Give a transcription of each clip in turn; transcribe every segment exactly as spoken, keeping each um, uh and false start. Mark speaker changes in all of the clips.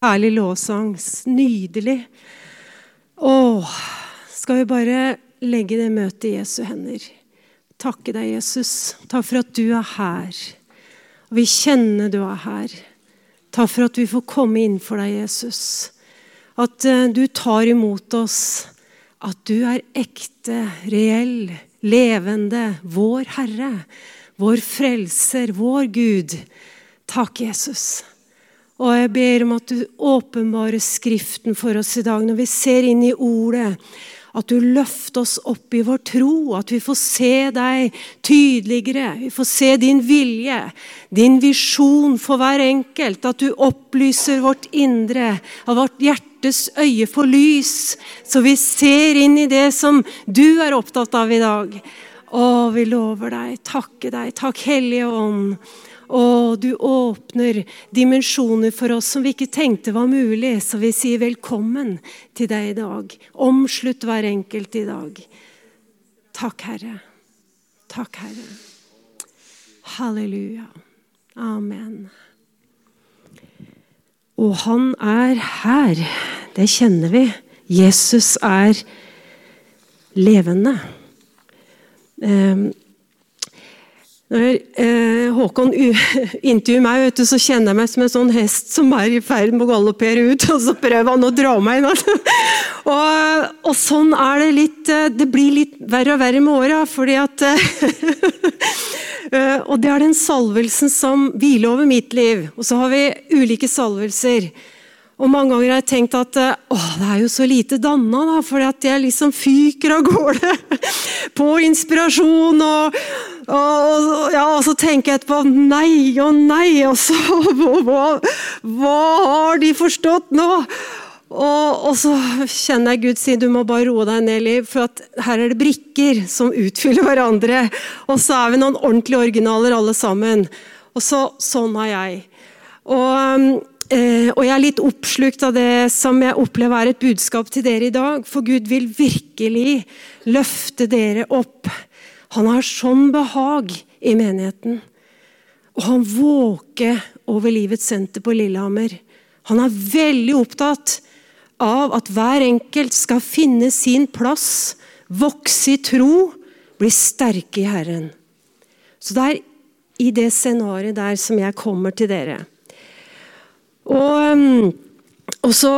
Speaker 1: Herlig lovsang, nydelig. Åh, skal vi bare legge det møtet i Jesu hender. Takke deg, Jesus. Takk for at du er her. Og vi kjenner du er her. Takk for at vi får komme inn for deg, Jesus. At uh, du tar imot oss. At du er ekte, reell, levende, vår Herre. Vår frelser, vår Gud. Takk, Jesus. Og jeg ber om at du åpenbarer skriften for oss i dag, når vi ser inn i ordet, at du løfter oss opp i vår tro, at vi får se deg tydeligere, vi får se din vilje, din visjon for hver enkelt, at du opplyser vårt indre, av vårt hjertes øye for lys, så vi ser inn i det som du er opptatt av i dag. Å, vi lover deg, takke deg, takk Hellige Ånd. Og du åpner dimensjoner for oss som vi ikke tenkte var mulig, så vi sier velkommen til deg i dag. Omslutt hver enkelt i dag. Takk, Herre. Takk, Herre. Halleluja. Amen. Og han er her. Det kjenner vi. Jesus er levende. Um, Når eh, Håkon intervjuer meg, vet du, så kjenner jeg meg som en sånn hest som er i ferd med å galoppere ut, og så prøver han å dra meg inn. og, og sånn er det litt, det blir litt verre og verre med året, fordi at, og det er den salvelsen som hviler over mitt liv, og så har vi ulike salvelser. Og mange ganger har jeg tenkt at åh, det er jo så lite dannet da, fordi at jeg liksom fyker av gårde på inspirasjon, og, og, og, ja, og så tenker jeg etterpå, nei og nei, og så, hva, hva har de forstått nå? Og, og så kjenner jeg Gud si, du må bare roe deg ned, Liv, for at her er det brikker som utfyller hverandre, og så er vi noen ordentlige originaler alle sammen. Og så, sånn har jeg. Og... Eh, og jeg er litt oppslukt av det som jeg opplever er et budskap til dere i dag, for Gud vil virkelig løfte dere opp. Han har sånn behag i menigheten, og han våker over livets senter på Lillehammer. Han er veldig opptatt av at hver enkelt skal finne sin plass, vokse i tro, bli sterke i Herren. Så det er i det scenariet der som jeg kommer til dere. Og, og så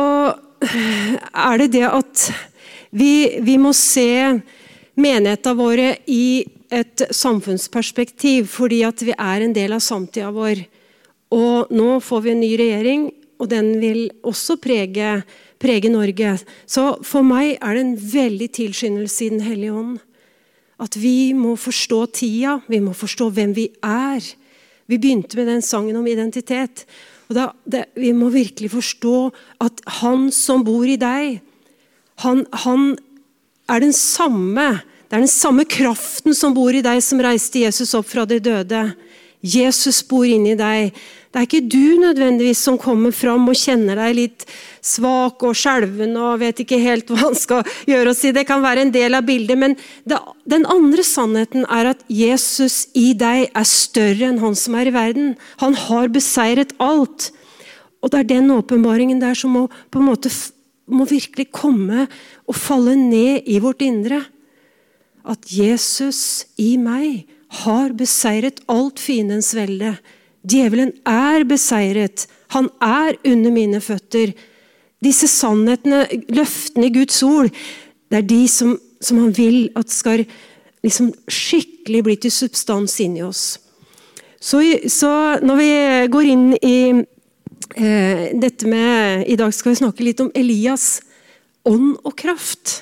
Speaker 1: er det det at vi, vi må se menighetene våre i et samfunnsperspektiv, fordi at vi er en del av samtiden vår. Og nå får vi en ny regjering, og den vil også prege, prege Norge. Så for meg er det en veldig tilskyndelse i den Hellige Ånd. At vi må forstå tida, vi må forstå hvem vi er. Vi begynte med den sangen om identitet. Og da, det, vi må virkelig forstå at han som bor i deg, han, han er den samme, det er den samme kraften som bor i deg som reiste Jesus opp fra de døde. Jesus bor inne i deg. Det er ikke du nødvendigvis som kommer fram og kjenner deg litt svak og skjelven og vet ikke helt hva han skal gjøre og si. Det kan være en del av bildet, men det, den andre sannheten er at Jesus i deg er større enn han som er i verden. Han har beseiret alt. Og det er den åpenbaringen der som må, på en måte, må virkelig komme og falle ned i vårt indre. At Jesus i meg har beseiret alt fiendens velde. Djevelen er beseiret. Han er under mine føtter. Disse sannhetene, løftene i Guds ord, det er de som, som han vil at skal liksom skikkelig bli til substans inni oss. Så, så når vi går inn i eh, dette med, i dag skal vi snakke litt om Elias, ånd og kraft.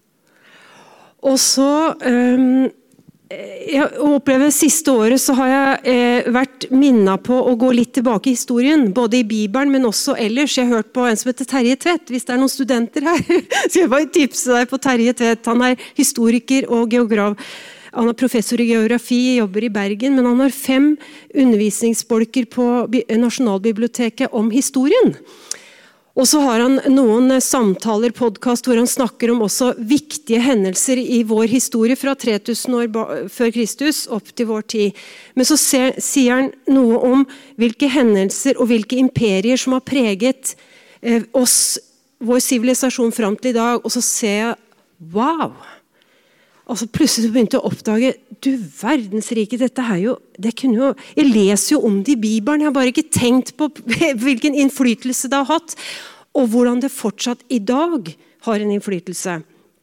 Speaker 1: Og så... Um, Jeg opplever siste året så har jeg eh, vært minnet på å gå litt tilbake i historien, både i Bibelen, men også ellers. Jeg har hørt på en som heter Terje Tvedt, hvis det er noen studenter her. Så jeg bare tipse deg på Terje Tvedt. Han er historiker og geograf. Han er professor i geografi, jobber i Bergen, men han har fem undervisningsbolker på Nasjonalbiblioteket om historien. Og så har han noen samtaler, podcast, hvor han snakker om også viktige hendelser i vår historie fra tre tusen år før Kristus opp til vår tid. Men så ser, sier han noe om hvilke hendelser og hvilke imperier som har preget eh, oss, vår sivilisasjon frem til i dag, og så ser jeg, wow! Og så plutselig begynte jeg å oppdage, du verdensrike, dette her jo, det kunne jo, jeg leser jo om det i Bibelen, jeg har bare ikke tenkt på hvilken innflytelse det har hatt, og hvordan det fortsatt i dag har en innflytelse.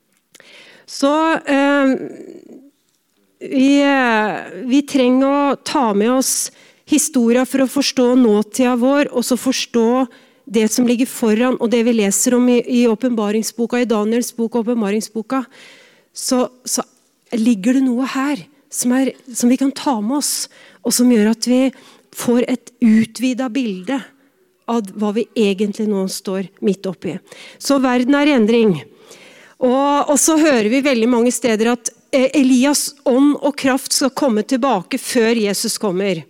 Speaker 1: Så eh, vi, vi trenger å ta med oss historia for å forstå nåtida vår, og så forstå det som ligger foran, og det vi leser om i, i åpenbaringsboka, i Daniels bok, åpenbaringsboka, så, så ligger det noe her som, er, som vi kan ta med oss, og som gjør at vi får et utvidet bilde av hva vi egentlig nå står midt oppi. Så verden er i endring. Og, og så hører vi veldig mange steder at Elias ånd og kraft skal komme tilbake før Jesus kommer.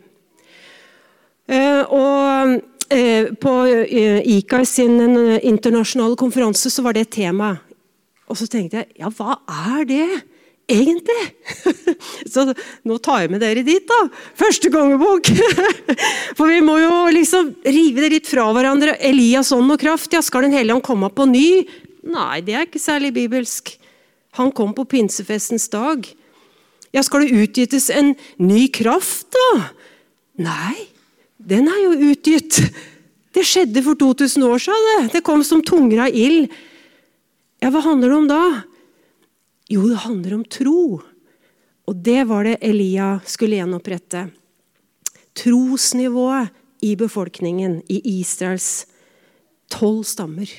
Speaker 1: Uh, og uh, på uh, I C A I sin uh, internasjonale konferanse så var det tema. Og så tenkte jeg, ja, hva er det egentlig? Så nå tar jeg med dere dit da. Første kongebok. For vi må jo liksom rive det litt fra hverandre. Elias ånd og kraft, ja, skal den hellige ånd komme på ny? Nei, det er ikke særlig bibelsk. Han kom på pinsefestens dag. Ja, skal det utgittes en ny kraft da? Nei, den er jo utgitt. Det skjedde for to tusen år siden. Det kom som tunger av ild. Ja, hva handler det om da? Jo, det handler om tro. Og det var det Elia skulle gjenopprette. Trosnivået i befolkningen i Israels tolv stammer.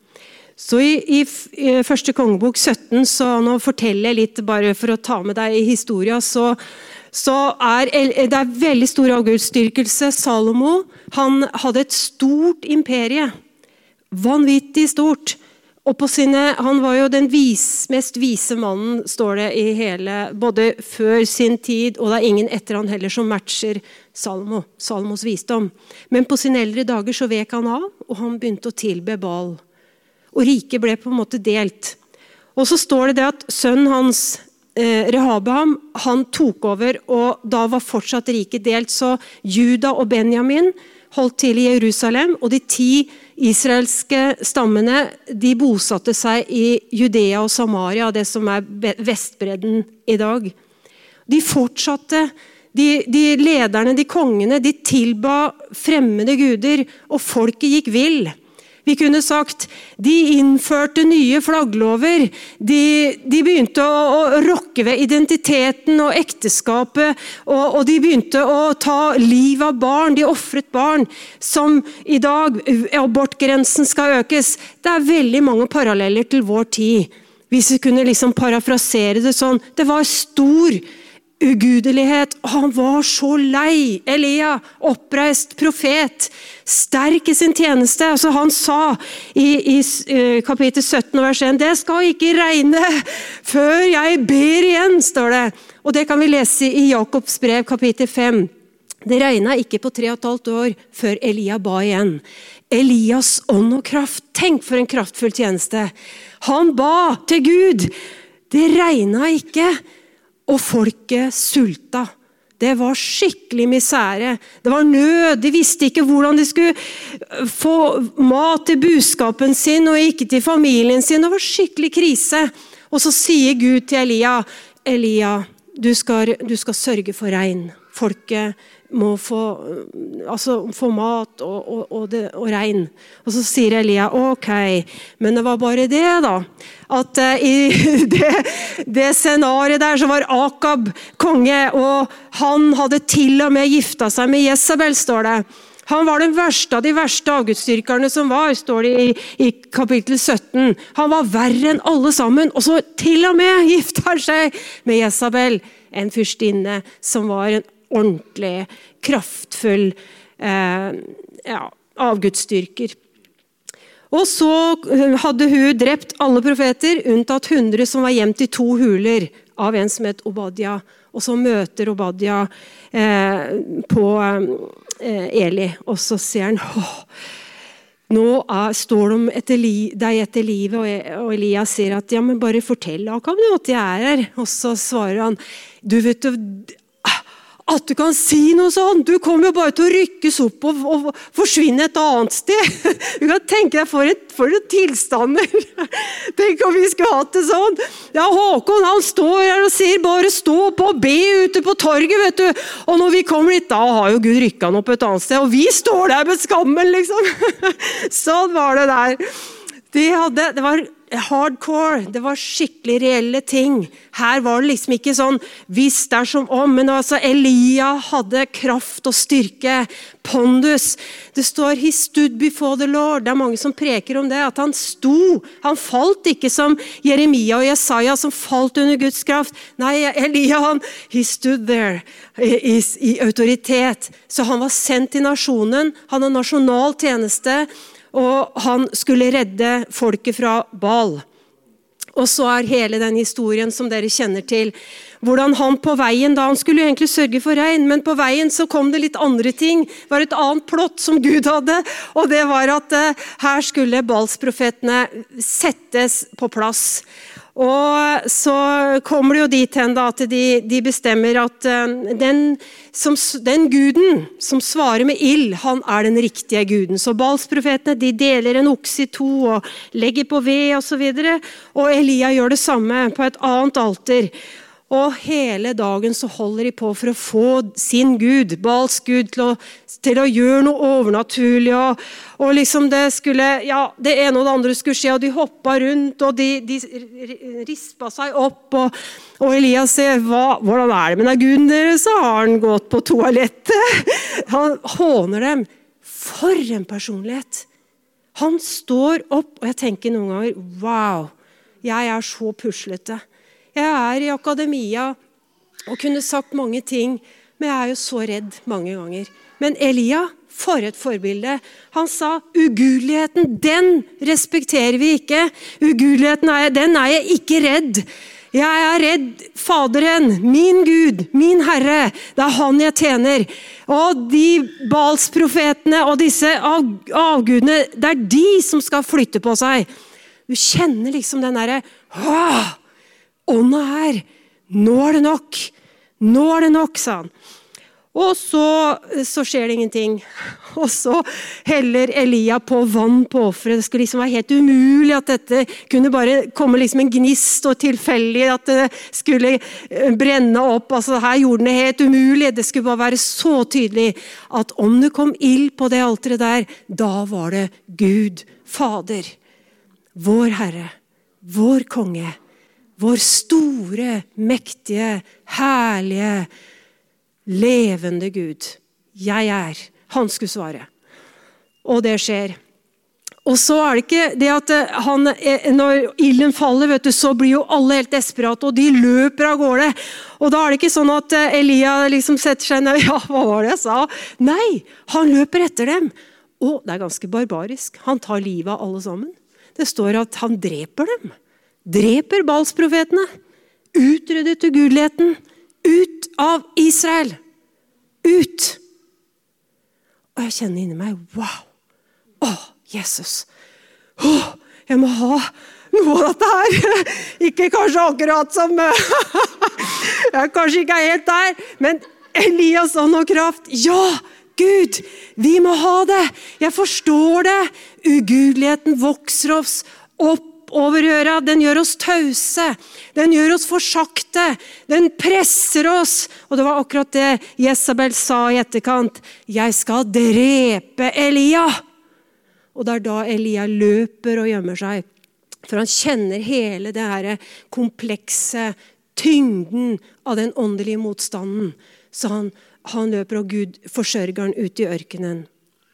Speaker 1: Så i, i, i første kongebok sytten, så nå forteller jeg litt bare for å ta med deg i historia, så, så er det er veldig stor avgudsdyrkelse. Salomo, han hadde et stort imperie. Vanvittig stort. Og på sine, han var jo den vis, mest vise mannen, står det i hele, både før sin tid, og det er ingen etter han heller som matcher Salomo, Salomos visdom. Men på sine eldre dager så vek han av, og han begynte å tilbe Baal. Og riket ble på en måte delt. Og så står det det at sønnen hans, eh, Rehabeam, han tok over, og da var fortsatt riket delt, så Juda og Benjamin holdt til i Jerusalem, og de ti israelske stammene, de bosatte seg i Judea og Samaria, det som er Vestbredden i dag. De fortsatte, de, de lederne, de kongene, de tilba fremmede guder, og folket gikk vill. Vi kunne sagt, de innførte nye flagglover, de, de begynte å, å rokke ved identiteten og ekteskapet, og, og de begynte å ta liv av barn, de offret barn, som i dag, abortgrensen skal økes. Det er veldig mange paralleller til vår tid. Hvis vi kunne liksom parafrasere det sånn, det var stor ugudelighet, og han var så lei. Elia, oppreist profet, sterk i sin tjeneste. Altså han sa i, i kapittel sytten vers én, det skal ikke regne før jeg ber igjen, står det. Og det kan vi lese i Jakobs brev kapittel fem. Det regnet ikke på tre og et halvt år før Elia ba igjen. Elias ånd og kraft, tenk for en kraftfull tjeneste. Han ba til Gud. Det regnet ikke, og folket sulta. Det var skikkelig misære. Det var nød. De visste ikke hvordan de skulle få mat til buskapen sin, og ikke til familien sin. Det var skikkelig krise. Og så sier Gud til Elia, Elia, du skal, du skal sørge for regn. Folket må få, altså, få mat og, og, og, det, og regn. Og så sier Elia, ok, men det var bare det da, at uh, i det, det scenariet der så var Akab konge, og han hadde til og med gifta seg med Jezabel, står det. Han var den verste av de verste avgudsdyrkerne som var, står det i, i kapittel sytten. Han var verre enn alle sammen, og så til og med gifta han seg med Jezabel, en fyrstinne som var en ordentlig, kraftfull eh, ja, avgudsdyrker. Og så hadde hun drept alle profeter, unntatt hundre som var gjemt i to huler av en som het Obadja. Og så møter Obadja eh, på eh, Eli, og så sier han, åh, nå er, står de etter li, deg etter livet, og, og Elias sier at, ja, men bare fortell, Akab, at jeg er her. Og så svarer han, du vet du, at du kan si noe sånn. Du kommer jo bare til å rykkes opp og, og forsvinne et annet sted. Du kan tenke deg for et, for et tilstander. Tenk om vi skulle hatt det sånn. Ja, Håkon, han står her og sier bare stå på og be ute på torget, vet du. Og når vi kommer dit, da har jo Gud rykket han opp et annet sted, og vi står der med skammen, liksom. Sånn var det der. De hadde, det var hardcore, det var skikkelig reelle ting. Her var det liksom ikke sånn hvis det er som om, men altså Elia hadde kraft og styrke, pondus. Det står he stood before the Lord. Det er mange som preker om det, at han sto. Han falt ikke som Jeremia og Jesaja som falt under Guds kraft. Nei, Elia, han, he stood there i, i, i autoritet. Så han var sendt til nasjonen, han har nasjonal tjeneste, og han skulle redde folket fra Baal. Og så er hele den historien som dere kjenner til, hvordan han på veien, da han skulle egentlig sørge for regn, men på veien så kom det litt andre ting. Det var et annet plott som Gud hadde, og det var at uh, her skulle Baals-profetene settes på plass. Og så kommer det jo dit hen da, at de, de bestemmer at uh, den, som, den guden som svarer med ild, han er den riktige guden. Så Baals-profetene, de deler en okse i to og legger på ved og så videre. Og Elia gjør det samme på et annet alter. Og hele dagen så holder de på for å få sin Gud, Baals Gud, til å, til å gjøre noe overnaturlig. Og, og liksom det skulle, ja, det ene og det andre skulle skje, og de hoppet rundt, og de, de rispet seg opp. Og, og Elias sier, Hva, hvordan er det med den Guden deres? Så har han gått på toalettet. Han håner dem. For en personlighet. Han står opp, og jeg tenker noen ganger, wow, jeg er så puslete. Jeg er i akademia og kunne sagt mange ting, men jeg er jo så redd mange ganger. Men Elia, for et forbilde. Han sa, ugudeligheten, den respekterer vi ikke. Ugudeligheten, er, den er jeg ikke redd. Jeg er redd Faderen, min Gud, min Herre. Det er han jeg tjener. Og de Baals-profetene og disse av, avgudene, det er de som skal flytte på seg. Du kjenner liksom den der, åh, ånda her, nå er det nok, nå er det nok, sa han. Og så, så skjer det ingenting. Og så heller Elia på vann på offeret. Det skulle liksom være helt umulig at dette kunne bare komme liksom en gnist og tilfeldig at det skulle brenne opp. Altså her gjorde den det helt umulig. Det skulle bare være så tydelig at om det kom ild på det alteret der, da var det Gud, Fader, vår Herre, vår konge, vår store, mektige, herlige, levende Gud. Jeg er. Han skulle svare. Og det skjer. Og så er det ikke det at han, når ilden faller, vet du, så blir jo alle helt desperate, og de løper av gårde. Og da er det ikke sånn at Elia liksom setter seg ned, ja, hva var det jeg sa? Nei, han løper etter dem. Og det er ganske barbarisk. Han tar livet av alle sammen. Det står at han dreper dem. Dreper Baals-profetene, utryddet ugudeligheten, ut av Israel, ut. Og jeg kjenner inni meg, wow, åh, Jesus, åh, jeg må ha noe av dette her, ikke kanskje akkurat som, jeg kanskje ikke er helt der, men Elias ånd og kraft, ja, Gud, vi må ha det, jeg forstår det, ugudeligheten vokser oss opp, over øra, den gjør oss tause, den gjør oss forsakte, den presser oss, og det var akkurat det Jezabel sa i etterkant, jeg skal drepe Elia, og det er da Elia løper og gjemmer seg, for han kjenner hele det her komplekse tyngden av den åndelige motstanden, så han, han løper og Gud forsørger han ut i ørkenen.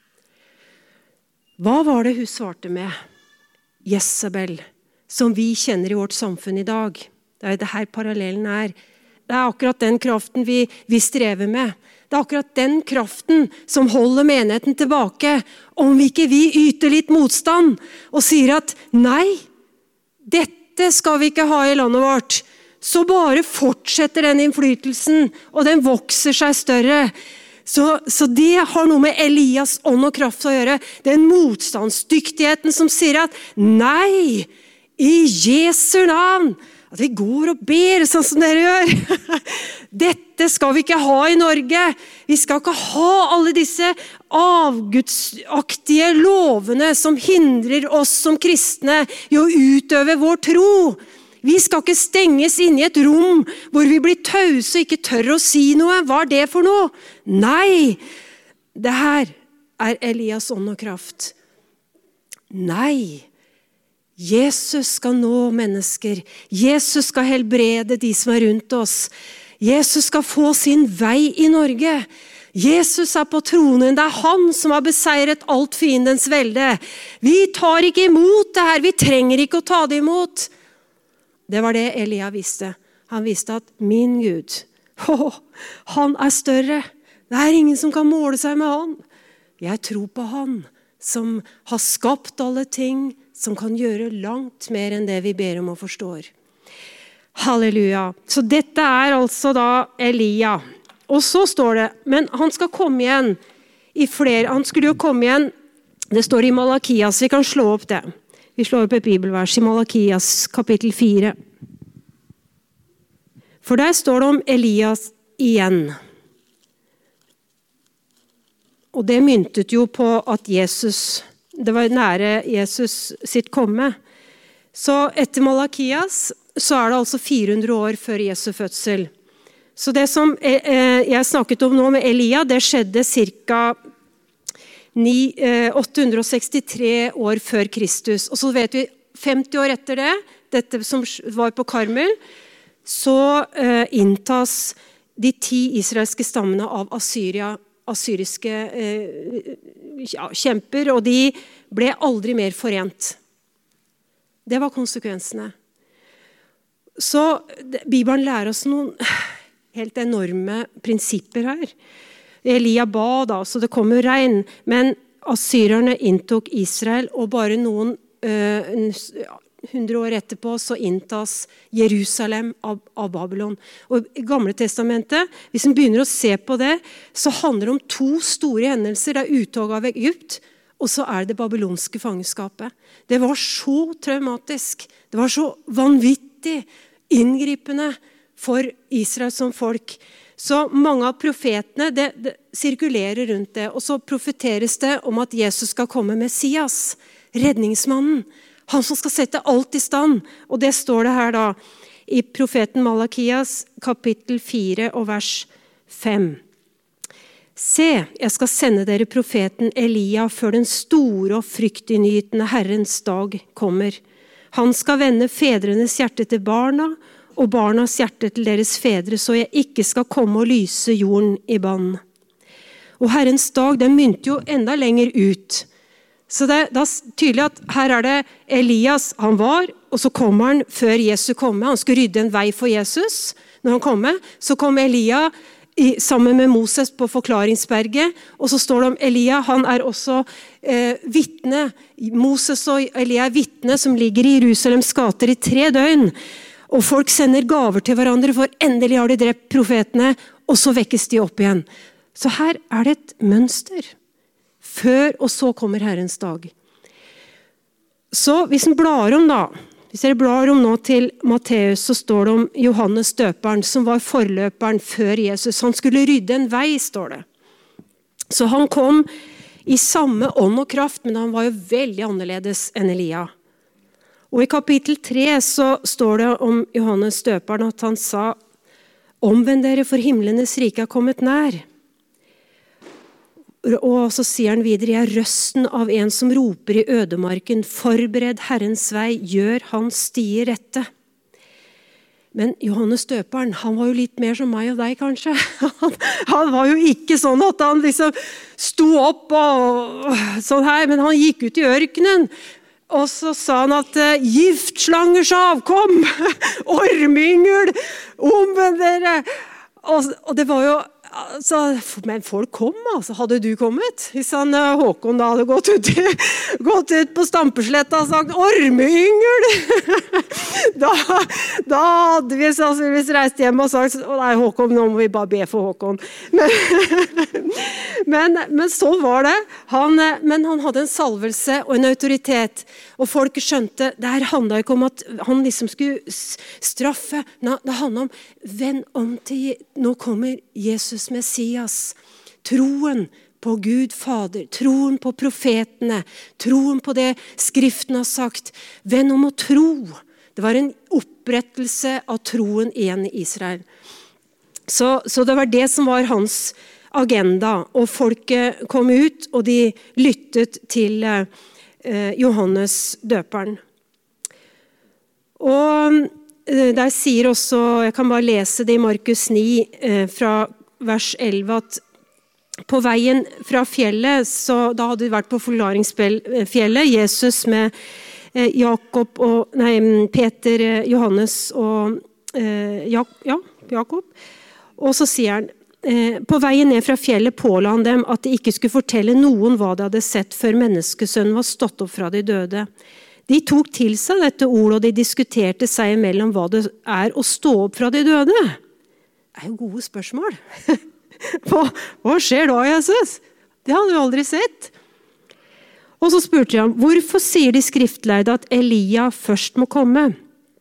Speaker 1: Hva var det hun svarte med? Jezabel, som vi kjenner i vårt samfunn i dag. Det er det her parallellen er. Det er akkurat den kraften vi, vi strever med. Det er akkurat den kraften som holder menigheten tilbake. Om vi ikke vi yter litt motstand og sier at nei, dette skal vi ikke ha i landet vårt. Så bare fortsetter den innflytelsen, og den vokser seg større. Så, så det har noe med Elias ånd og kraft å gjøre. Den motstandsdyktigheten som sier at nei, i Jesu navn, At vi går og ber sånn som dere gjør. Dette skal vi ikke ha i Norge. Vi skal ikke ha alle disse avgudsaktige lovene som hindrer oss som kristne i å utøve vår tro. Vi skal ikke stenges inne i et rom hvor vi blir tause og ikke tør å si noe. Hva er det for noe? Nei, det her er Elias ånd og kraft. Nei, Jesus skal nå mennesker. Jesus skal helbrede de som er rundt oss. Jesus skal få sin vei i Norge. Jesus er på tronen. Det er han som har beseiret alt fiendens velde. Vi tar ikke imot det her. Vi trenger ikke å ta det imot. Det var det Elia visste. Han visste at min Gud, oh, han er større. Det er ingen som kan måle seg med han. Jeg tror på han som har skapt alle ting, som kan gjøre langt mer enn det vi ber om og forstår. Halleluja. Så dette er altså da Elia. Og så står det, men han skal komme igjen i flere, han skulle jo komme igjen, det står i Malakias, vi kan slå opp det. Vi slår opp et bibelvers i Malakias kapittel fire. For der står det om Elias igjen. Og det myntet jo på at Jesus, det var nære Jesus sitt komme. Så etter Malakias, så er det altså fire hundre år før Jesu fødsel. Så det som jeg snakket om nå med Elia, det skjedde cirka åtte hundre sekstitre år før Kristus. Og så vet vi, femti år etter det, dette som var på Karmel, så inntas de ti israelske stammene av Assyria, assyriske eh, ja, kjemper, og de ble aldri mer forent. Det var konsekvensene. Så Bibelen lærer oss noen helt enorme prinsipper her. Elia ba da, så det kom jo regn, men assyrerne inntok Israel, og bare noen eh, hundre år etterpå så inntas Jerusalem av, av Babylon. Og i Gamle testamentet, hvis man begynner å se på det, så handler det om to store hendelser. Det er uttog av Egypt, og så er det det babylonske fangeskapet. Det var så traumatisk. Det var så vanvittig inngripende for Israel som folk. Så mange av profetene, det, det sirkulerer rundt det, og så profeteres det om at Jesus skal komme Messias, redningsmannen. Han som skal sette alt i stand. Og det står det her da i profeten Malakias kapittel fire og vers fem. Se, jeg skal sende dere profeten Elia før den store og fryktinngytende Herrens dag kommer. Han skal vende fedrenes hjerte til barna, og barnas hjerte til deres fedre, så jeg ikke skal komme og lyse jorden i bann. Og Herrens dag, den mynte jo enda lenger ut. Så det, det er tydelig at her er det Elias, han var, og så kommer han før Jesus kom. Han skulle rydde en vei for Jesus når han kom. Så kom Elia i, sammen med Moses på forklaringsberget, og så står det om Elia, han er også eh, vittne. Moses og Elia er vittne som ligger i Jerusalems gater i tre døgn. Og folk sender gaver til hverandre, for endelig har de drept profetene, og så vekkes de opp igjen. Så her er det et mønster. Før, og så kommer Herrens dag. Så hvis en blar om da, hvis dere blar om nå til Matteus, så står det om Johannes døperen, som var forløperen før Jesus. Han skulle rydde en vei, står det. Så han kom i samme ånd og kraft, men han var jo veldig annerledes enn Elia. Og i kapittel tre så står det om Johannes døperen at han sa, omvend dere for himlenes rike er kommet nær. Og så sier han videre, jeg er røsten av en som roper i ødemarken, forbered Herrens vei, gjør hans stier rette. Men Johannes døperen, han var jo litt mer som meg og deg kanskje. Han, han var jo ikke sånn at han liksom sto opp og sånn her, men han gikk ut i ørkenen. Og så sa han at giftslangers avkom, ormyngel, omvend dere. Og, og det var jo altså, men folk kom, altså. Hadde du kommet? Hvis han, Håkon da hadde gått ut, gått ut på Stampesletta og sagt, ormeyngel! da, da hadde vi sannsynligvis reist hjem og sagt, nei Håkon, nå må vi bare be for Håkon. Men, men, men så var det. Han, men han hadde en salvelse og en autoritet. Og folk skjønte, det her handlet ikke om at han liksom skulle straffe. Nei, det handlet om, vend om til, nå kommer Jesus Messias. Troen på Gud Fader, troen på profetene, troen på det Skriften har sagt. Vend om å tro. Det var en opprettelse av troen igjen i Israel. Så, så det var det som var hans agenda. Og folket kom ut, og de lyttet til eh, Johannes døperen. Og eh, der sier også, jeg kan bare lese det i Markus ni eh, fra vers elleve, at på veien fra fjellet, så da hadde vi vært på forklaringsfjellet, Jesus med eh, Jakob og, nei, Peter, Johannes og eh, Jak- ja, Jakob. Og så sier han, eh, på veien ned fra fjellet påla han dem at de ikke skulle fortelle noen hva de hadde sett før menneskesønnen var stått opp fra de døde. De tok til seg dette ordet, og de diskuterte seg imellom hva det er å stå opp fra de døde. Det er jo gode spørsmål. hva, hva skjer da, Jesus? Det hadde vi aldri sett. Og så spurte han, hvorfor sier de skriftlærde at Elia først må komme?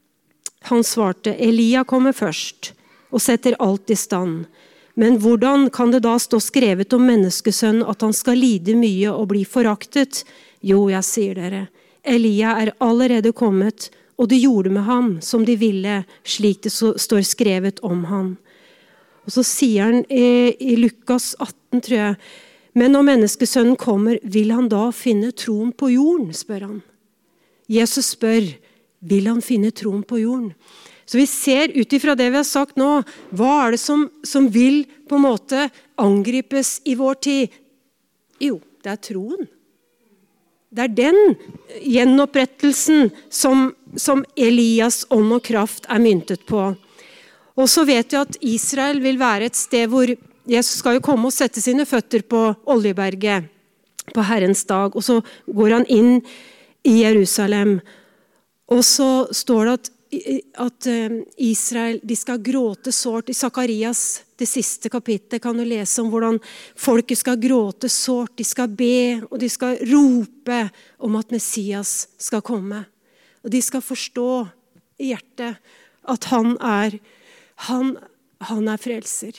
Speaker 1: Han svarte, Elia kommer først og setter alt i stand. Men hvordan kan det da stå skrevet om menneskesønnen at han skal lide mye og bli foraktet? Jo, jeg sier dere, Elia er allerede kommet, og de gjorde med ham som de ville, slik det står skrevet om ham. Og så sier han i, i Lukas atten, tror jeg, men når menneskesønnen kommer, vil han da finne troen på jorden, spør han. Jesus spør, vil han finne troen på jorden? Så vi ser ut ifra det vi har sagt nå, hva er det som, som vil på en måte angripes i vår tid? Jo, det er troen. Det er den gjenopprettelsen som, som Elias ånd og kraft er myntet på. Og så vet vi at Israel vil være et sted hvor Jesus skal jo komme og sette sine føtter på Oljeberget på Herrens dag, og så går han inn i Jerusalem. Og så står det at at Israel, de skal gråte sårt. I Sakarias, det siste kapitlet, kan du lese om hvordan folket skal gråte sårt. De skal be, og de skal rope om at Messias skal komme. Og de skal forstå i hjertet at han er, han, han er frelser.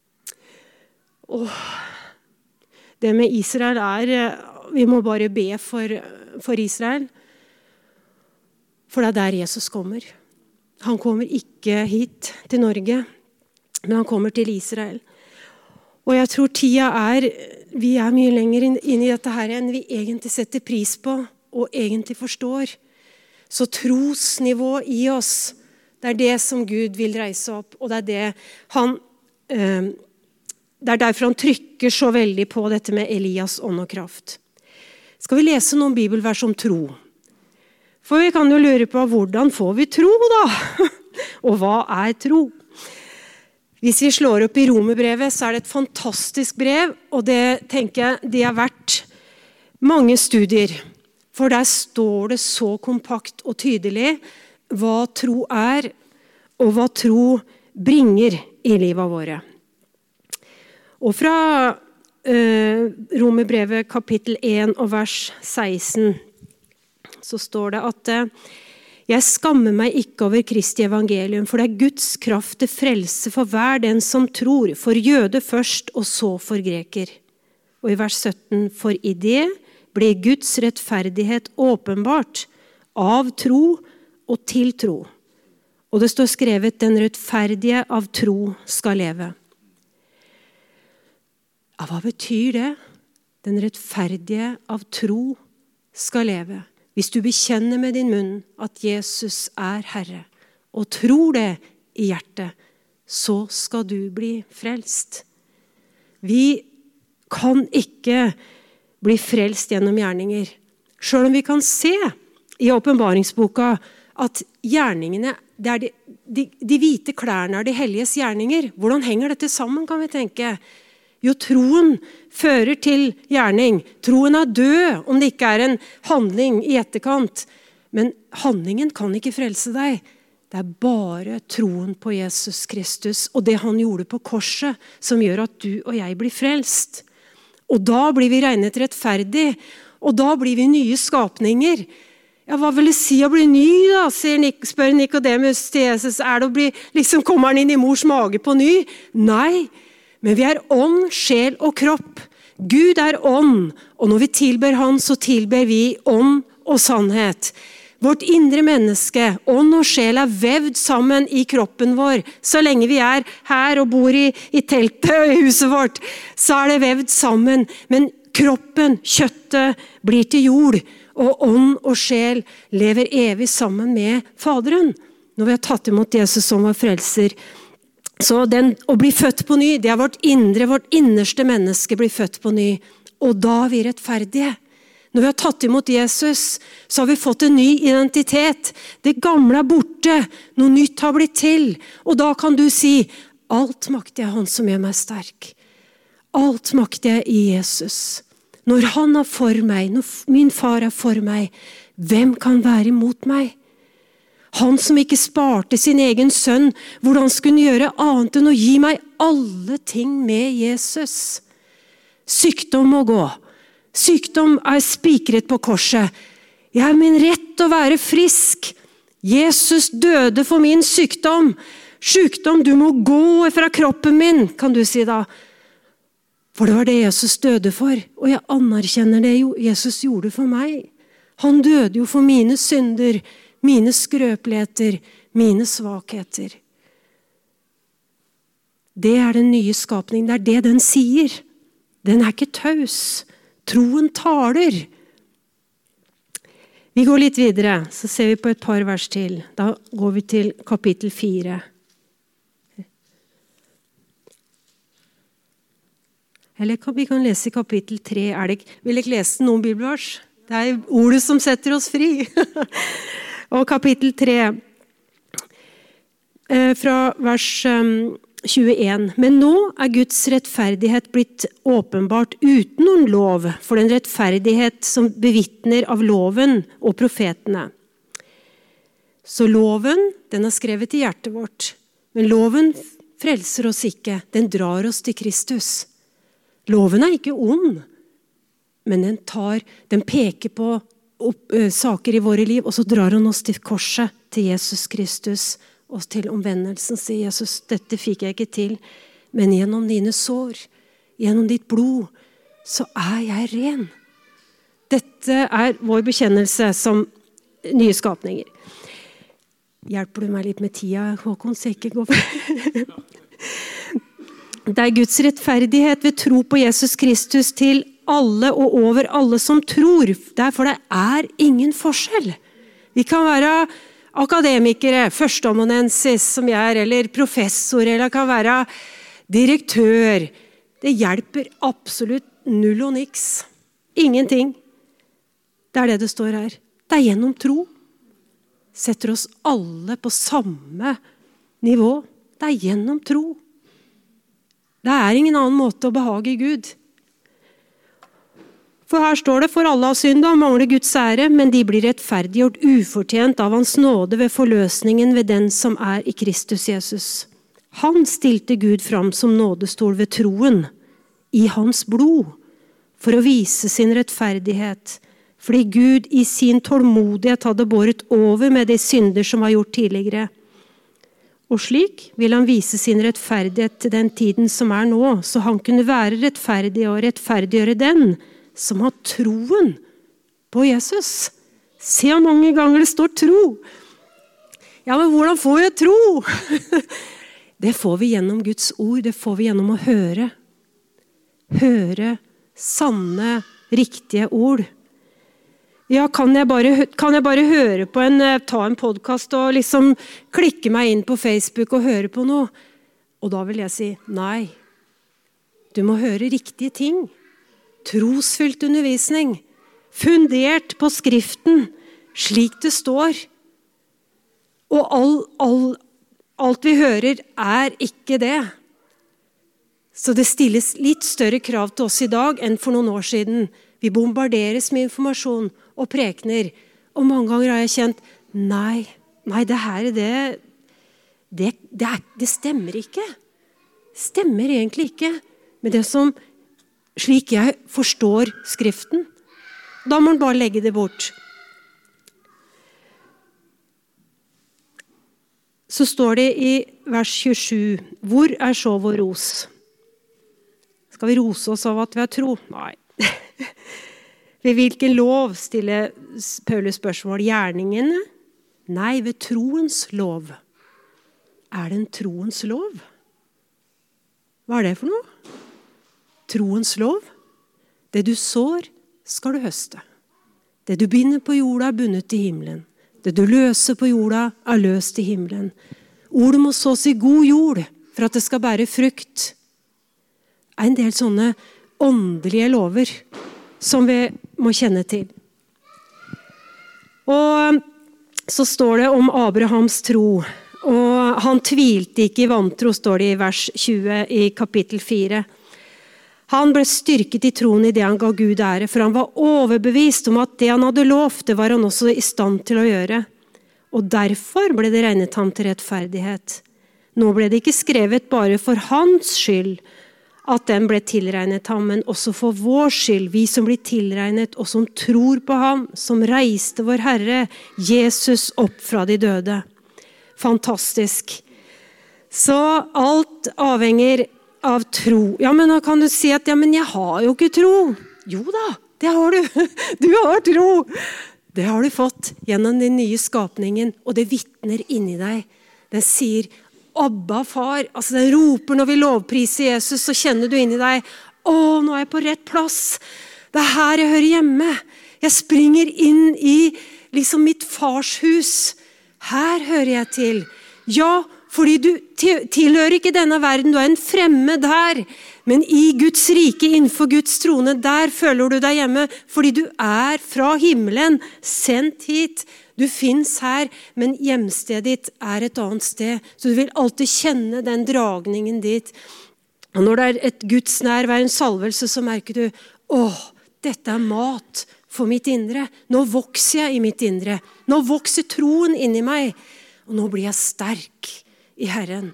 Speaker 1: Og det med Israel er, vi må bare be for, for Israel. For det er der Jesus kommer. Han kommer ikke hit til Norge, men han kommer til Israel. Og jeg tror tida er, vi er mye lenger inn, inn i dette her enn vi egentlig setter pris på og egentlig forstår. Så trosnivå i oss, det er det som Gud vil reise opp, og det er det han, eh, det er derfor han trykker så veldig på dette med Elias ånd og kraft. Skal vi lese noen bibelvers om tro? For vi kan jo lure på, hvordan får vi tro da? Og hva er tro? Hvis vi slår opp i Romerbrevet, så er det et fantastisk brev, og det tenker jeg, det har vært mange studier. For der står det så kompakt og tydelig hva tro er, og hva tro bringer i livet våre. Og fra eh, Romerbrevet kapittel en og vers seksten, så står det at jeg skammer meg ikke over Kristi evangelium, for det er Guds kraft til frelse for hver den som tror, for jøde først og så for greker. Og i vers sytten, for i det ble Guds rettferdighet åpenbart av tro og til tro. Og det står skrevet, den rettferdige av tro skal leve. Ja, hva betyr det? Den rettferdige av tro skal leve. Hvis du bekjenner med din munn at Jesus er Herre, og tror det i hjertet, så skal du bli frelst. Vi kan ikke bli frelst gjennom gjerninger. Selv om vi kan se i åpenbaringsboka at gjerningene, det er de, de, de hvite klærne er de helliges gjerninger. Hvordan henger dette sammen, kan vi tenke? Jo, troen fører til gjerning. Troen er død om det ikke er en handling i etterkant. Men handlingen kan ikke frelse deg. Det er bare troen på Jesus Kristus og det han gjorde på korset som gjør at du og jeg blir frelst. Og da blir vi regnet rettferdig, og da blir vi nye skapninger. Ja, hva vil det si å bli ny da, spør Nikodemus til Jesus. Er det å bli, liksom kommer han inn i mors mage på ny? Nei, men vi er ånd, sjel og kropp. Gud er ånd, og når vi tilber han, så tilber vi ånd og sannhet. Vårt indre menneske, ånd og sjel er vevd sammen i kroppen vår. Så lenge vi er her og bor i, i teltet og i huset vårt, så er det vevd sammen. Men kroppen, kjøttet, blir til jord, og ånd og sjel lever evig sammen med Faderen. Når vi har tatt imot Jesus som vår frelser. Så den, å bli født på ny, det er vårt indre, vårt innerste menneske blir født på ny. Og da er vi rettferdige. Når vi har tatt imot Jesus, så har vi fått en ny identitet. Det gamle er borte, noe nytt har blitt til. Og da kan du si, alt makter jeg han som gjør meg sterk. Alt makter jeg i Jesus. Når han er for meg, når min far er for meg, hvem kan være imot meg? Han som ikke sparte sin egen sønn, hvordan skulle han gjøre annet enn å gi meg alle ting med Jesus? Sykdom må gå. Sykdom er spikret på korset. Jeg har min rett å være frisk. Jesus døde for min sykdom. Sykdom, du må gå fra kroppen min, kan du si da. For det var det Jesus døde for, og jeg anerkjenner det jo Jesus gjorde for meg. Han døde jo for mine synder, mine skrøpeligheter, mine svakheter. Det er den nye skapningen, det er det den sier. Den er ikke taus. Troen taler. Vi går litt videre, så ser vi på et par vers til. Da går vi til kapittel fire. Eller vi kan lese i kapittel tre. Er det, vil jeg lese noen bibelvers? Det er ordet som setter oss fri. Og kapittel tre, fra vers tjueen. Men nå er Guds rettferdighet blitt åpenbart uten noen lov, for den rettferdighet som bevitner av loven og profetene. Så loven, den er skrevet i hjertet vårt. Men loven frelser oss ikke, den drar oss til Kristus. Loven er ikke ond, men den, tar, den peker på opp, ø, saker i våre liv, og så drar han oss til korset, til Jesus Kristus, og til omvendelsen, sier Jesus, dette fikk jeg ikke til, men gjennom dine sår, gjennom ditt blod, så er jeg ren. Dette er vår bekjennelse som nye skapninger. Hjelper du meg litt med tida, Håkon, så jeg ikke går for? Det er Guds rettferdighet ved tro på Jesus Kristus til alle og over alle som tror. Derfor det er ingen forskjell. Vi kan være akademikere, førsteamanuensis som jeg er, eller professor, eller kan være direktør. Det hjelper absolutt null og niks. Ingenting. Det er det det står her. Det er gjennom tro. Setter oss alle på samme nivå. Det er gjennom tro. Det er ingen annen måte å behage Gud. For her står det, for alle har syndet og mangler Guds ære, men de blir rettferdiggjort ufortjent av hans nåde ved forløsningen ved den som er i Kristus Jesus. Han stilte Gud fram som nådestol ved troen, i hans blod, for å vise sin rettferdighet, fordi Gud i sin tålmodighet hadde båret over med de synder som var gjort tidligere. Og slik vil han vise sin rettferdighet til den tiden som er nå, så han kunne være rettferdig og rettferdiggjøre den som har troen på Jesus. Se hvor mange ganger det står tro. Ja, men hvordan får jeg tro? Det får vi gjennom Guds ord, det får vi gjennom å høre. Høre sanne, riktige ord. Ja, kan jeg, bare, kan jeg bare høre på en, ta en podcast og liksom klikke meg inn på Facebook og høre på noe? Og da vil jeg si, nei. Du må høre riktige ting. Trosfylt undervisning. Fundert på skriften, slik det står. Og all, all, alt vi hører er ikke det. Så det stilles litt større krav til oss i dag enn for noen år siden. Vi bombarderes med informasjon og prekener. Og mange ganger har jeg kjent, nei, nei det her, det, det, det, er, det stemmer ikke. Stemmer egentlig ikke med det som, slik jeg forstår skriften. Da må man bare legge det bort. Så står det i vers tjuesju, hvor er så vår ros? Skal vi rose oss av at vi har tro? Nei. Ved hvilken lov stiller Paulus spørsmål? Gjerningene? Nei, ved troens lov. Er det en troens lov? Hva er det for noe? Troens lov? Det du sår, skal du høste. Det du binder på jorda, er bundet i himmelen. Det du løser på jorda, er løst i himmelen. Ordet må sås i god jord, for at det skal bære frukt. Det er en del sånne åndelige lover, som vi må kjenne til. Og så står det om Abrahams tro, og han tvilte ikke i vantro, står det i vers tjue i kapittel fire. Han ble styrket i troen i det han ga Gud ære, for han var overbevist om at det han hadde lovt, det var han også i stand til å gjøre. Og derfor ble det regnet ham til rettferdighet. Nå ble det ikke skrevet bare for hans skyld at den ble tilregnet ham, men også for vår skyld, vi som blir tilregnet og som tror på ham, som reiste vår Herre, Jesus, opp fra de døde. Fantastisk. Så alt avhenger av tro. Ja, men da kan du si at ja, men jeg har jo ikke tro. Jo da, det har du. Du har tro. Det har du fått gjennom den nye skapningen, og det vittner inni deg. Den sier, Abba, far. Altså den roper når vi lovpriser Jesus, så kjenner du inni deg, å, nå er jeg på rett plass. Det er her jeg hører hjemme. Jeg springer inn i liksom mitt fars hus. Her hører jeg til. Ja, fordi du tilhører ikke denne verden, du er en fremmed her. Men i Guds rike, innenfor Guds trone, der føler du deg hjemme, fordi du er fra himmelen, sendt hit. Du finnes her, men hjemstedet ditt er et annet sted. Så du vil alltid kjenne den dragningen dit. Og når det er et Guds nærvær, en salvelse, så merker du, åh, dette er mat for mitt indre. Nå vokser jeg i mitt indre. Nå vokser troen inni meg. Og nå blir jeg sterk i Herren.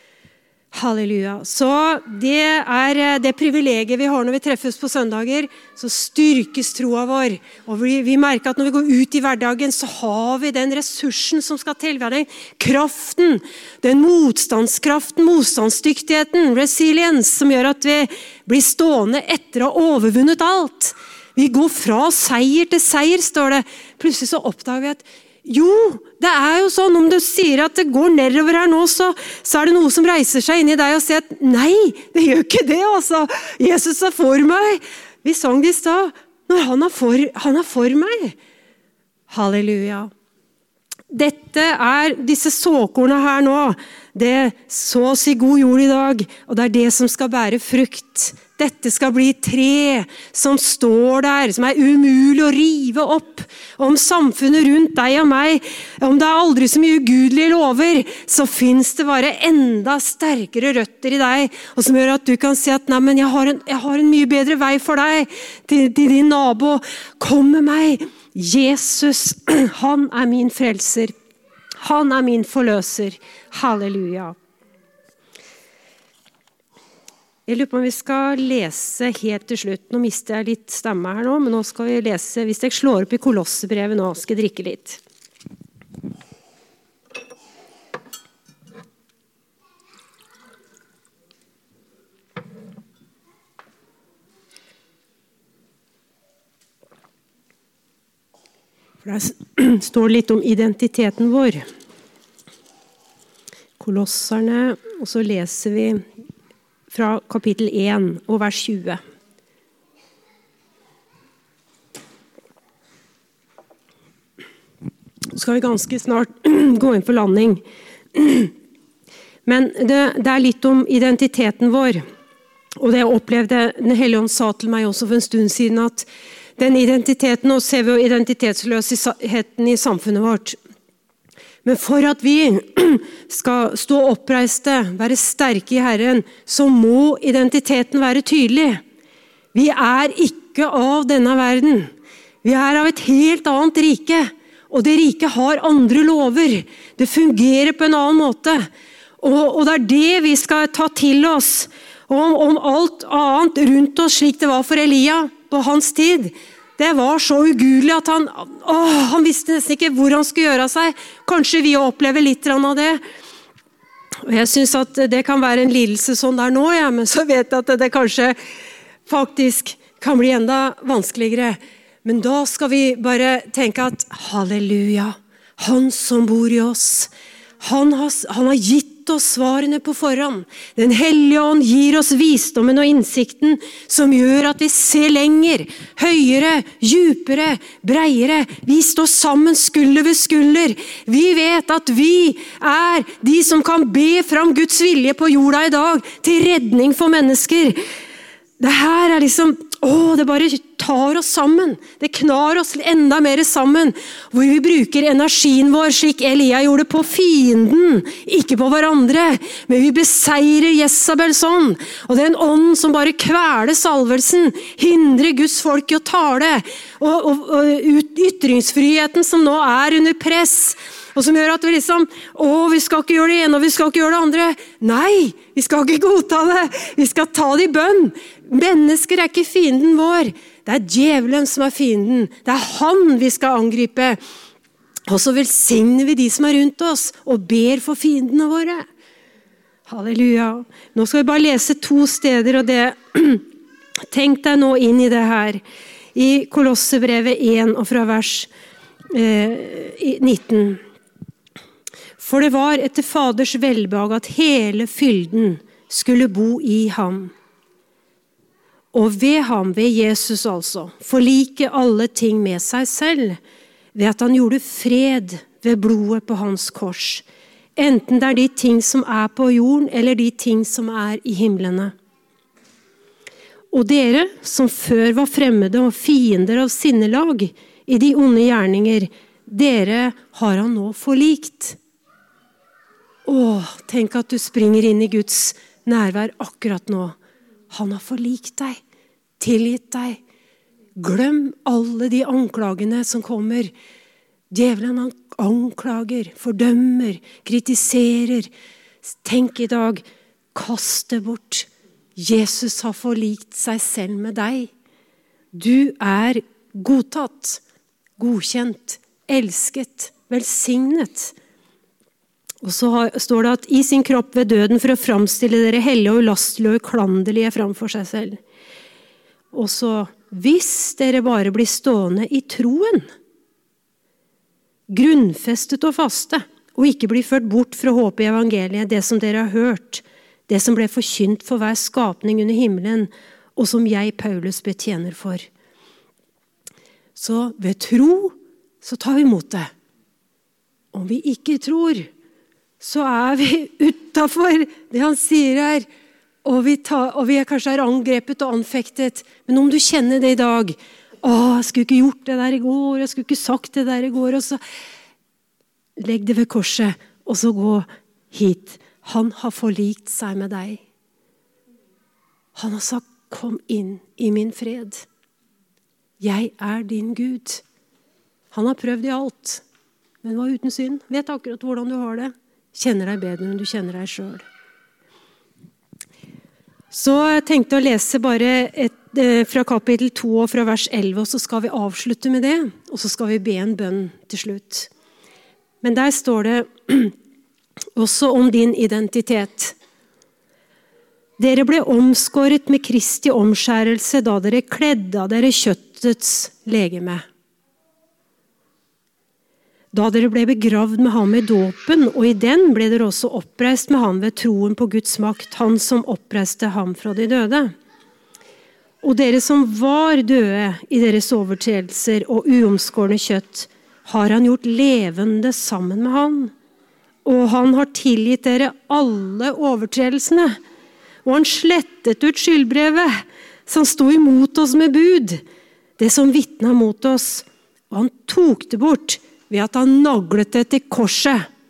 Speaker 1: Halleluja. Så det er det privilegiet vi har når vi treffes på søndager, så styrkes troa vår. Og vi, vi merker at når vi går ut i hverdagen, så har vi den ressursen som skal til. Vi har den kraften, den motstandskraften, motstandsdyktigheten, resilience, som gjør at vi blir stående etter å ha overvunnet alt. Vi går fra seier til seier, står det. Plutselig så oppdager vi at jo, det er jo sånn, om du sier at det går nedover her nå, så, så er det noe som reiser seg inn i deg og sier at nei, det gjør ikke det, altså. Jesus er for meg. Vi sang det i sted, når han er for, han er for meg. Halleluja. Dette er disse såkornene her nå. Det sås i god jord i dag, og det er det som skal bære frukt. Dette skal bli tre som står der, som er umulig å rive opp. Om samfunnet rundt deg og meg, om det er aldri så mye ugudelige lover, så finnes det bare enda sterkere røtter i deg, og som gjør at du kan si at nei, men jeg har en, jeg har en mye bedre vei for deg, til, til din nabo. Kom med meg. Jesus, han er min frelser. Han er min forløser. Halleluja. Jeg lurer på om vi skal lese helt til slutt. Nå mister jeg litt stemme her nå, men nå skal vi lese, hvis jeg slår opp i Kolossebrevet nå, skal jeg drikke litt. For der står litt om identiteten vår. Kolosserne, og så leser vi fra kapittel én og vers tjue. Så skal vi ganske snart gå inn for landing. Men det, det er litt om identiteten vår. Og det jeg opplevde, Den Hellige Ånd sa til meg også for en stund siden, at den identiteten, og ser vi jo identitetsløsheten i samfunnet vårt. Men for at vi skal stå oppreiste, være sterke i Herren, så må identiteten være tydelig. Vi er ikke av denne verden. Vi er av et helt annet rike. Og det riket har andre lover. Det fungerer på en annen måte. Og, og det er det vi skal ta til oss. Og om, om alt annet rundt oss, slik det var for Elia på hans tid, det var så ugudelig at han, åh, han visste nesten ikke hvor han skulle gjøre seg. Kanskje vi opplever litt av det. Og jeg synes at det kan være en lidelse sånn der nå, ja, men så vet jeg at det kanskje faktisk kan bli enda vanskeligere. Men da skal vi bare tenke at halleluja, han som bor i oss, han har, han har gitt oss svarene på forhånd. Den hellige ånd gir oss visdommen og innsikten som gjør at vi ser lenger, høyere, djupere, breiere. Vi står sammen skulder ved skulder. Vi vet at vi er de som kan be fram Guds vilje på jorda i dag til redning for mennesker. Det her er liksom, åh, det bare tar oss sammen. Det knar oss enda mer sammen. Hvor vi bruker energien vår, slik Elia gjorde, på fienden, ikke på hverandre. Men vi beseirer Jezabels ånd. Og den ånden som bare kveler salvelsen, hindrer Guds folk i å tale. Og, og, og ytringsfriheten som nå er under press. Og som gjør at vi liksom, å, vi skal ikke gjøre det ene, og vi skal ikke gjøre det andre. Nei, vi skal ikke godta det. Vi skal ta det i bønn. Mennesker er ikke fienden vår. Det er djevelen som er fienden. Det er han vi skal angripe. Og så velsigner vi de som er rundt oss, og ber for fiendene våre. Halleluja. Nå skal vi bare lese to steder, og det, tenk deg nå inn i det her. I Kolossebrevet én, og fra vers eh, nitten. For det var etter Faders velbehag at hele fylden skulle bo i ham. Og ved ham, ved Jesus altså, forlike alle ting med seg selv, ved at han gjorde fred ved blodet på hans kors, enten det er de ting som er på jorden, eller de ting som er i himlene. Og dere, som før var fremmede og fiender av sinnelag i de onde gjerninger, dere har han nå forlikt. Åh, tenk at du springer inn i Guds nærvær akkurat nå. Han har forlikt deg, tilgitt deg. Glem alle de anklagene som kommer. Djevelen han anklager, fordømmer, kritiserer. Tenk i dag, kast det bort. Jesus har forlikt seg selv med deg. Du er godtatt, godkjent, elsket, velsignet. Og så har, står det at i sin kropp ved døden for å framstille dere hellige og ulastelige og uklanderlige framfor seg selv. Og så, hvis dere bare blir stående i troen, grunnfestet og faste, og ikke blir ført bort fra håpet i evangeliet, det som dere har hørt, det som ble forkynt for hver skapning under himmelen, og som jeg, Paulus, betjener for. Så ved tro, så tar vi imot det. Om vi ikke tror, så er vi utenfor det han sier her, og vi, tar, og vi er kanskje er angrepet og anfektet. Men om du kjenner det i dag, å, jeg skulle ikke gjort det der i går, jeg skulle ikke sagt det der i går, og så legg det ved korset, og så gå hit. Han har forlikt seg med deg. Han har sagt, kom inn i min fred. Jeg er din Gud. Han har prøvd i alt, men var uten synd. Vet akkurat hvordan du har det. Kjenner deg bedre enn du kjenner deg selv. Så jeg tenkte å lese bare et, eh, fra kapittel to og fra vers elleve, og så skal vi avslutte med det, og så skal vi be en bønn til slutt. Men der står det også om din identitet. Dere ble omskåret med Kristi omskjærelse da dere kledde av dere kjøttets legeme. Da dere ble begravd med ham i dåpen, og i den ble dere også oppreist med ham ved troen på Guds makt, han som oppreiste ham fra de døde. Og dere som var døde i deres overtredelser og uomskårne kjøtt, har han gjort levende sammen med han. Og han har tilgitt dere alle overtredelsene. Og han slettet ut skyldbrevet som sto imot oss med bud, det som vitnet mot oss. Og han tok det bort ved at han naglet det til korset.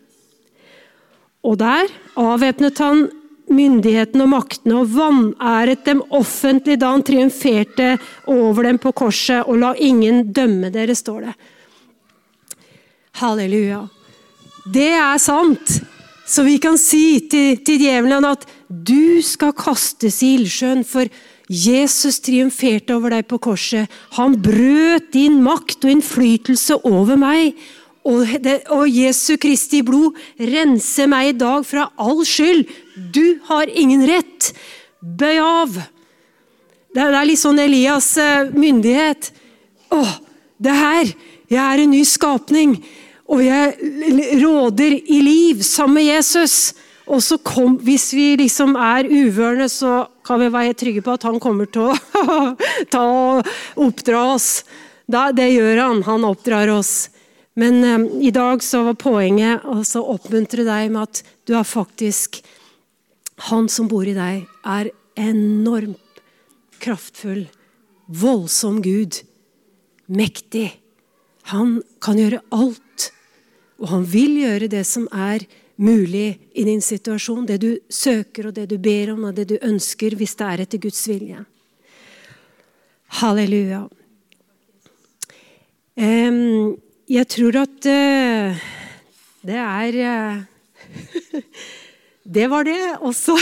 Speaker 1: Og der avvæpnet han myndigheten og maktene og vanæret dem offentlig da han triumferte over dem på korset og la ingen dømme dere, står det. Halleluja. Det er sant. Så vi kan si til, til djevelen at du skal kastes i ildsjøen, for Jesus triumferte over deg på korset. Han brøt din makt og innflytelse over meg. Og, det, og Jesu Kristi blod renser meg i dag fra all skyld. Du har ingen rett. Bøy av. Det er, det er litt sånn Elias uh, myndighet. Åh, det her, jeg er en ny skapning. Og jeg råder i liv sammen med Jesus. Og så kom, hvis vi liksom er uvørende, så kan vi være trygge på at han kommer til å ta og oppdra oss. Da, det gjør han, han oppdrar oss. Men um, i dag så var poenget å oppmuntre deg med at du er faktisk, han som bor i deg, er enormt kraftfull, voldsom Gud, mektig. Han kan gjøre alt. Og han vil gjøre det som er mulig i din situasjon, det du søker og det du ber om og det du ønsker hvis det er etter Guds vilje. Halleluja. Um, jeg tror at uh, det er uh, det var det også.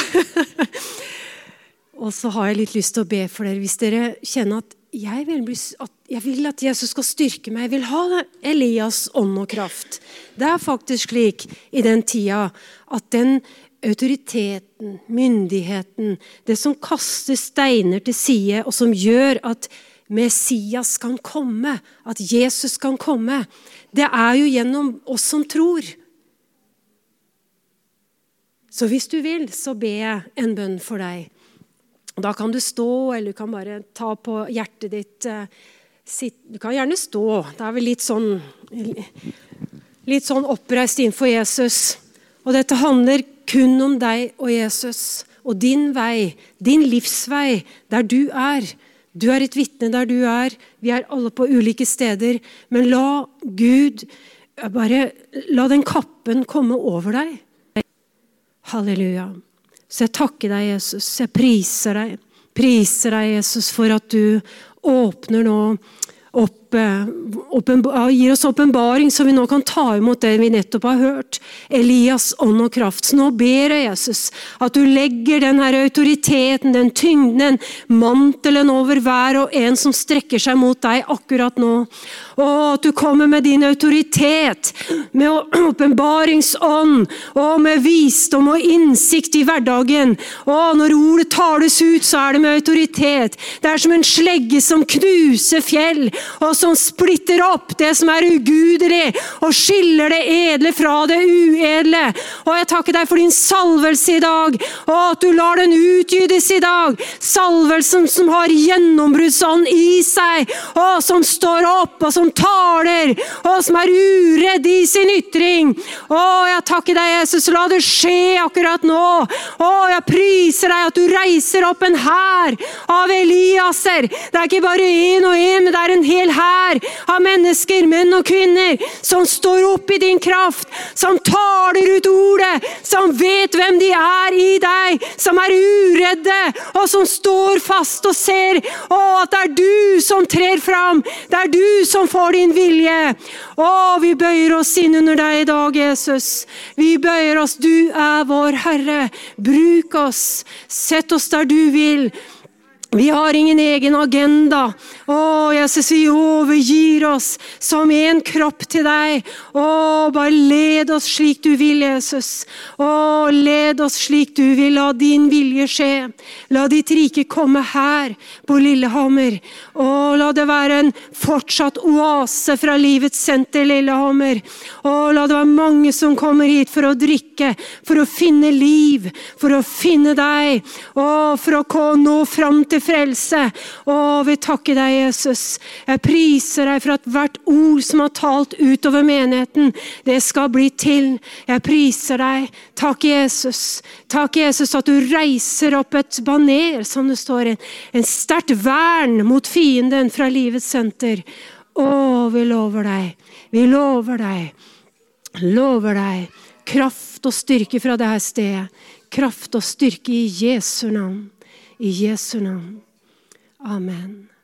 Speaker 1: Og så har jeg litt lyst til å be for dere hvis dere kjenner at jeg vil, bli, at jeg vil at Jesus skal styrke meg. Jeg vil ha Elias ånd og kraft. Det er faktisk slik i den tida at den autoriteten, myndigheten, det som kaster steiner til side og som gjør at Messias kan komme, at Jesus kan komme, det er jo gjennom oss som tror. Så hvis du vil, så ber jeg en bønn for deg. Da kan du stå, eller du kan bare ta på hjertet ditt. Du kan gjerne stå. Det er vel litt sånn, litt sånn oppreist innenfor Jesus. Og dette handler kun om deg og Jesus. Og din vei, din livsvei, der du er. Du er et vitne der du er. Vi er alle på ulike steder. Men la Gud, bare la den kappen komme over deg. Halleluja. Så jeg takker deg, Jesus. Jeg priser deg. Priser deg, Jesus, for at du åpner nå opp, åpenbar, gir oss åpenbaring, så vi nå kan ta imot det vi nettopp har hørt. Elias ånd og kraft. Så nå ber jeg, Jesus, at du legger den her autoriteten, den tyngden, mantelen over hver og en som strekker seg mot deg akkurat nå. Og at du kommer med din autoritet, med åpenbaringsånd, og med visdom og innsikt i hverdagen. Og når ordet tales ut, så er det med autoritet. Det er som en slegge som knuser fjell, og som splitter opp det som er ugudelig, og skiller det edle fra det uedle. Og jeg takker deg for din salvelse i dag, og at du lar den utgydes i dag. Salvelsen som har gjennombruddsånd i seg, og som står opp, og som taler, og som er uredd i sin ytring. Og jeg takker deg, Jesus, la det skje akkurat nå. Og jeg priser deg at du reiser opp en hær av Eliaser. Det er ikke bare en og en, men det er en hel hær av mennesker, menn og kvinner, som står opp i din kraft, som taler ut ordet, som vet hvem de er i deg, som er uredde, og som står fast og ser, å, at det er du som trer fram, det er du som får din vilje. Å, vi bøyer oss inn under deg i dag, Jesus. Vi bøyer oss, du er vår Herre. Bruk oss, sett oss der du vil. Vi har ingen egen agenda. Å, Jesus, vi overgir oss som en kropp til deg. Å, bare led oss slik du vil, Jesus. Å, led oss slik du vil. La din vilje skje. La ditt rike komme her på Lillehammer. Å, la det være en fortsatt oase fra livets senter, Lillehammer. Å, la det være mange som kommer hit for å drikke, for å finne liv, for å finne deg, og for å nå fram til frelse. Å, vi takker deg, Jesus. Jeg priser deg for at hvert ord som har talt utover menigheten, det skal bli til. Jeg priser deg. Takk, Jesus. Takk, Jesus, at du reiser opp et baner, som det står, en, en sterkt vern mot fienden fra livets senter. Å, vi lover deg. Vi lover deg. Lover deg. kraft og styrke fra det her stedet. Kraft og styrke i Jesu navn. I Jesu navn. Amen.